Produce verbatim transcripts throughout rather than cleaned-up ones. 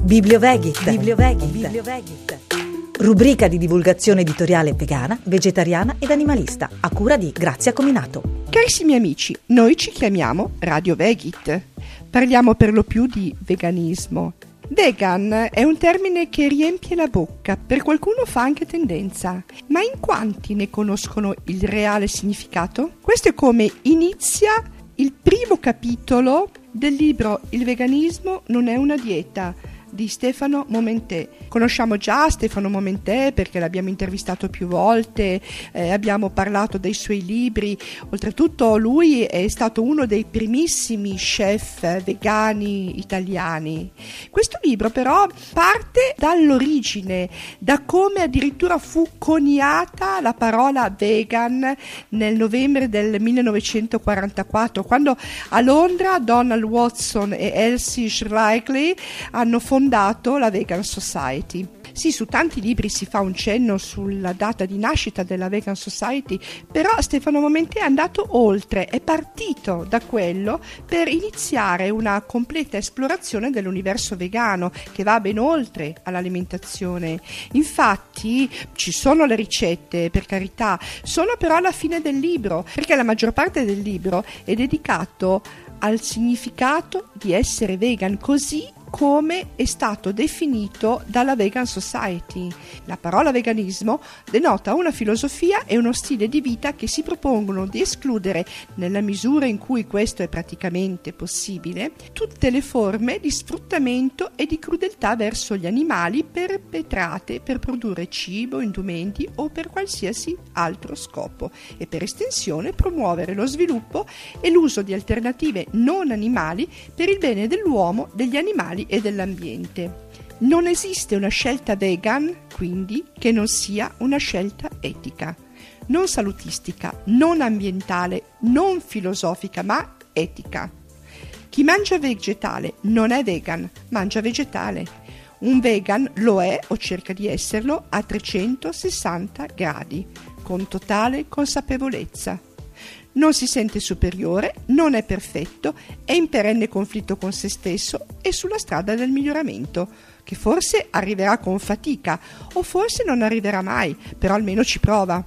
Bibliovegit. Bibliovegit. Bibliovegit. Rubrica di divulgazione editoriale vegana, vegetariana ed animalista, a cura di Grazia Cominato. Carissimi amici, noi ci chiamiamo Radio Vegit. Parliamo per lo più di veganismo. Vegan è un termine che riempie la bocca, per qualcuno fa anche tendenza, ma in quanti ne conoscono il reale significato? Questo è come inizia il primo capitolo del libro Il veganismo non è una dieta di Stefano Momentè. Conosciamo già Stefano Momentè perché l'abbiamo intervistato più volte, eh, abbiamo parlato dei suoi libri. Oltretutto lui è stato uno dei primissimi chef vegani italiani. Questo libro però parte dall'origine, da come addirittura fu coniata la parola vegan nel novembre del millenovecentoquarantaquattro, quando a Londra Donald Watson e Elsie Schleich hanno fondato la Vegan Society. Sì, su tanti libri si fa un cenno sulla data di nascita della Vegan Society, però Stefano Momentè è andato oltre, è partito da quello per iniziare una completa esplorazione dell'universo vegano che va ben oltre all'alimentazione. Infatti ci sono le ricette, per carità, sono però alla fine del libro, perché la maggior parte del libro è dedicato al significato di essere vegan, così come è stato definito dalla Vegan Society. La parola veganismo denota una filosofia e uno stile di vita che si propongono di escludere, nella misura in cui questo è praticamente possibile, tutte le forme di sfruttamento e di crudeltà verso gli animali perpetrate per produrre cibo, indumenti o per qualsiasi altro scopo, e per estensione promuovere lo sviluppo e l'uso di alternative non animali per il bene dell'uomo, degli animali e dell'ambiente. Non esiste una scelta vegan, quindi, che non sia una scelta etica, non salutistica, non ambientale, non filosofica, ma etica. Chi mangia vegetale non è vegan, mangia vegetale. Un vegan lo è o cerca di esserlo a trecentosessanta gradi, con totale consapevolezza. Non si sente superiore, non è perfetto, è in perenne conflitto con se stesso e sulla strada del miglioramento, che forse arriverà con fatica o forse non arriverà mai, però almeno ci prova.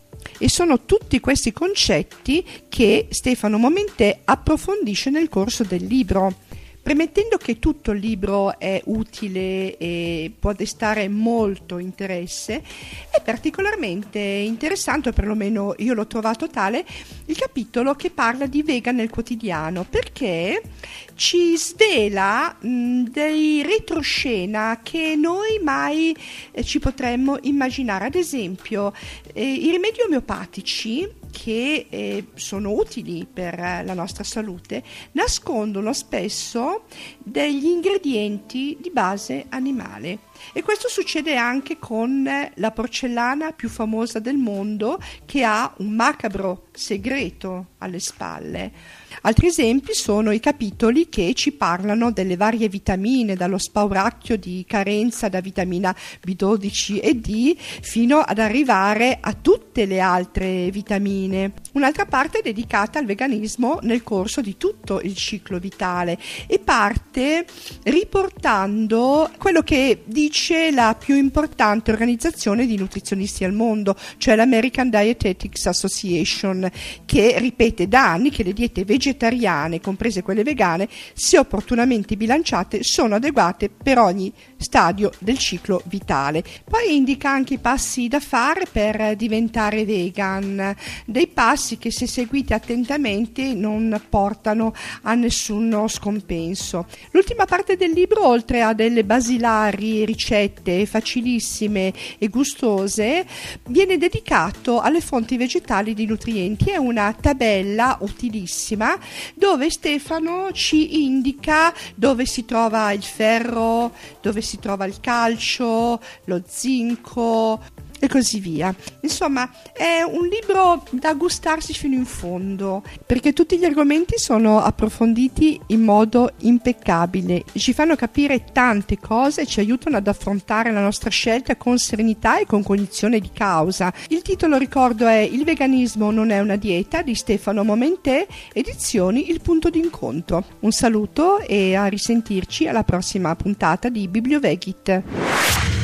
E sono tutti questi concetti che Stefano Momentè approfondisce nel corso del libro. Premettendo che tutto il libro è utile e può destare molto interesse, è particolarmente interessante, o perlomeno io l'ho trovato tale, il capitolo che parla di vegan nel quotidiano, perché ci svela mh, dei retroscena che noi mai eh, ci potremmo immaginare. Ad esempio, eh, i rimedi omeopatici, che eh, sono utili per la nostra salute, nascondono spesso degli ingredienti di base animale, e questo succede anche con la porcellana più famosa del mondo, che ha un macabro segreto alle spalle. Altri esempi sono i capitoli che ci parlano delle varie vitamine, dallo spauracchio di carenza da vitamina B dodici e D fino ad arrivare a tutte le altre vitamine. Un'altra parte è dedicata al veganismo nel corso di tutto il ciclo vitale e parte riportando quello che dice la più importante organizzazione di nutrizionisti al mondo, cioè l'American Dietetics Association, che ripete da anni che le diete vegetariane, comprese quelle vegane, se opportunamente bilanciate, sono adeguate per ogni stadio del ciclo vitale. Poi indica anche i passi da fare per diventare vegan, dei passi che, se seguiti attentamente, non portano a nessuno scompenso. L'ultima parte del libro, oltre a delle basilari ricette facilissime e gustose, viene dedicato alle fonti vegetali di nutrienti. È una tabella utilissima dove Stefano ci indica dove si trova il ferro, dove si trova il calcio, lo zinco, e così via. Insomma, è un libro da gustarsi fino in fondo, perché tutti gli argomenti sono approfonditi in modo impeccabile, ci fanno capire tante cose e ci aiutano ad affrontare la nostra scelta con serenità e con cognizione di causa. Il titolo, ricordo, è Il veganismo non è una dieta, di Stefano Momentè, edizioni Il Punto d'Incontro. Un saluto e a risentirci alla prossima puntata di Bibliovegit.